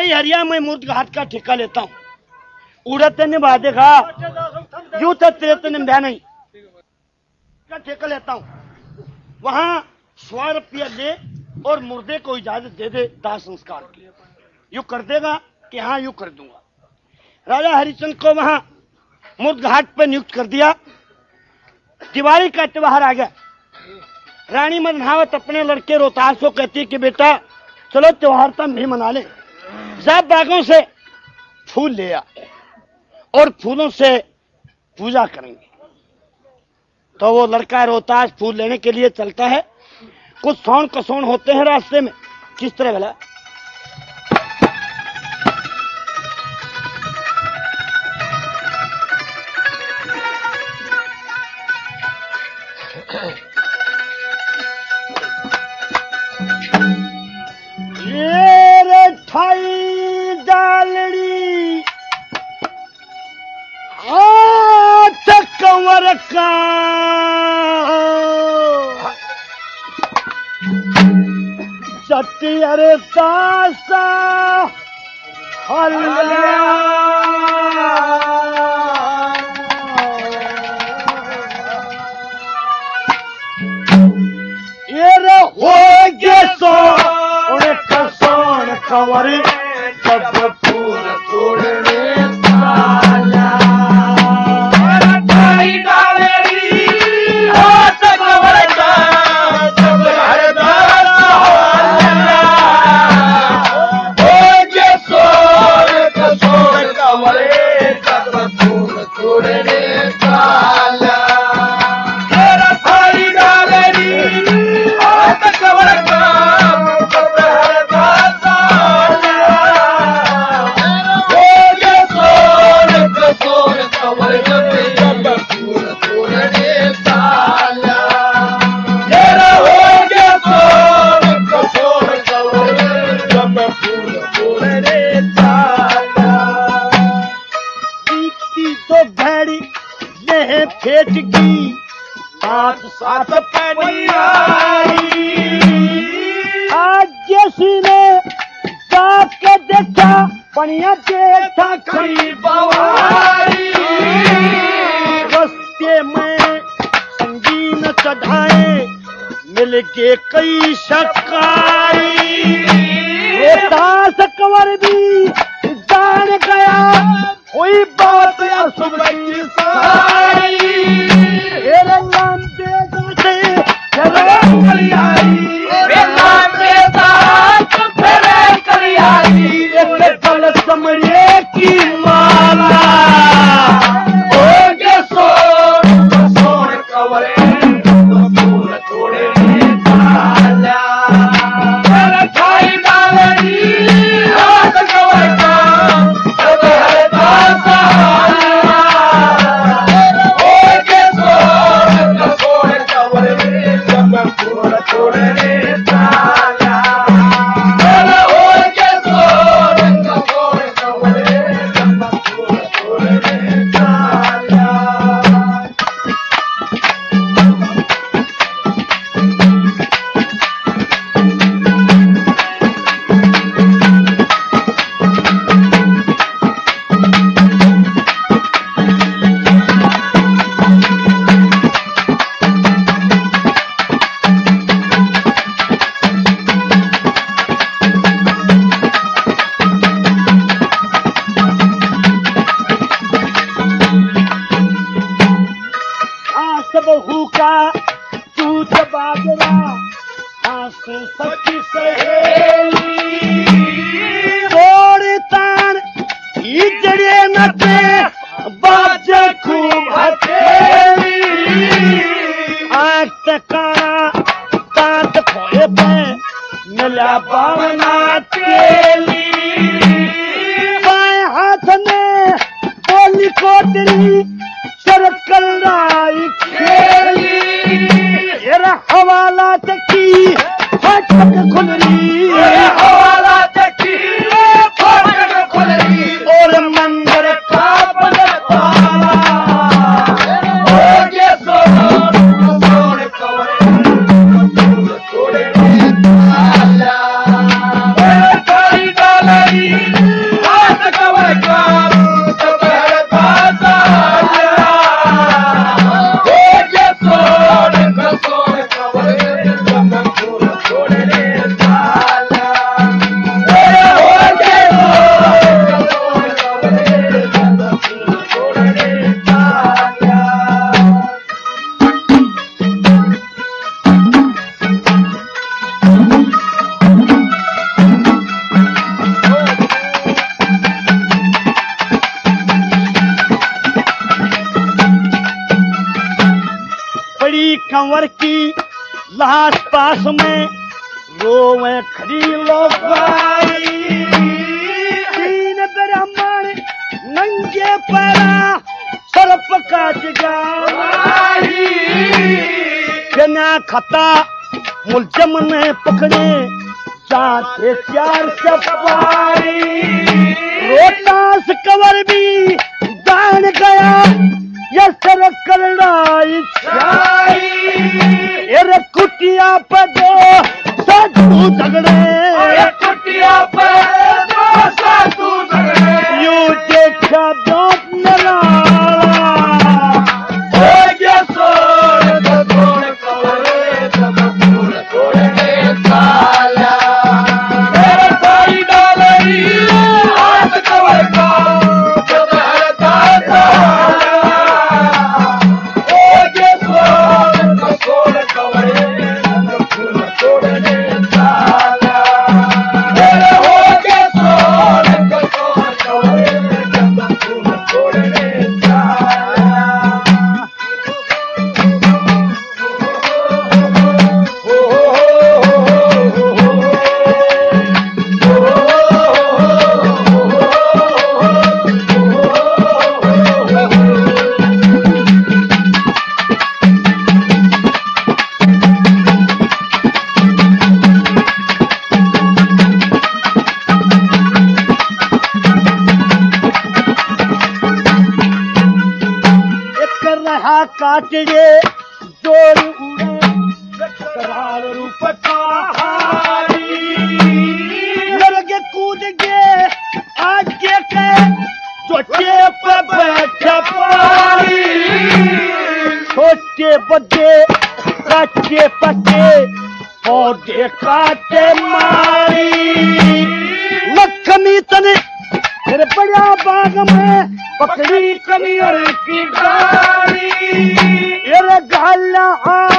हरिया मैं मूर्त घाट का ठेका लेता हूँ। उड़ते ने बात देखा यूं तो तेरे तो निभा नहीं का ठेका लेता हूँ। वहां 100 रुपया दे और मुर्दे को इजाजत दे दे दाह संस्कार की। यूं कर देगा कि हाँ यूं कर दूंगा। राजा हरिश्चंद्र को वहां मूर्त घाट पर नियुक्त कर दिया। दिवाली का त्योहार आ गया। रानी मदनावत अपने लड़के रोहतास को कहती कि बेटा चलो त्योहार तो हम भी मना ले, सब बागों से फूल ले आ और फूलों से पूजा करेंगे। तो वो लड़का रोहतास फूल लेने के लिए चलता है। कुछ सौन कसौन होते हैं रास्ते में। किस तरह गला ये रे ठाई डालड़ी हाथ कंवर का सत्यर दासा हल्ला ये रे हो गए सोने कसौन कंवर सब फूल तोड़ने साला ठाई डालड़ी हाथ कंवर का सब फेट की साथ साथ आज जैसी ने जाके देखा पनिया देखा खड़ी बवारी रस्ते में संगीन चढ़ाए मिल के कई शकारी रोहतास कंवर भी जान गया कोई बात अशुभ की सारी नाम पे कल समरे की माला हो गए सोन कंवरे थोड़े ठाई डालड़ी हाथ कंवर का बहू का दूध बाजरा आंसू सखी सहेली तोड़ तान हिजड़े नचे बाजे खूब हथेली आंख तकाना दांत खोए पे मिला बावना तेली बाएं हाथ में बोली कोटली सरकल राई खेली हवाला चक्की फटक खुलरी हवाला चक्की फटक खुलरी और मंदिर का कंवर की लाश पास में रोवे खड़ी लोगाई। तीन ब्राह्मण नंगे पैरा सर्प काट गई। बिना खता मुलजम ने पकड़े जाते 4 सिपाही। रोहतास कंवर भी जान गया ये सर करनाई छाई। ये कुटिया पे दो साधु झगड़े, कुटिया पे दो साधु झगड़े। यू देखा दो नलाला हो गया सोर तो तोड़ कवरे तब फूल तोड़ने साला। मेरा भाई डालरी हाथ कवर का जब हरता साला। हो गया सोर तो तोड़ कवरे तब फूल तोड़ने साला। मेरा हो गया सोर तो तोड़ कवरे तब फूल तोड़ने साला। एक रहा काटे जोर उड़े करार रूप कहानी। लड़के कूद गए आगे के चोटे पे बैठे पानी। छोटे बच्चे काटे पटे पौधे काटे मारी। लक्ष्मी तने फिर बड़ा बाग में पकड़ी कनियर की डाली। ये गाला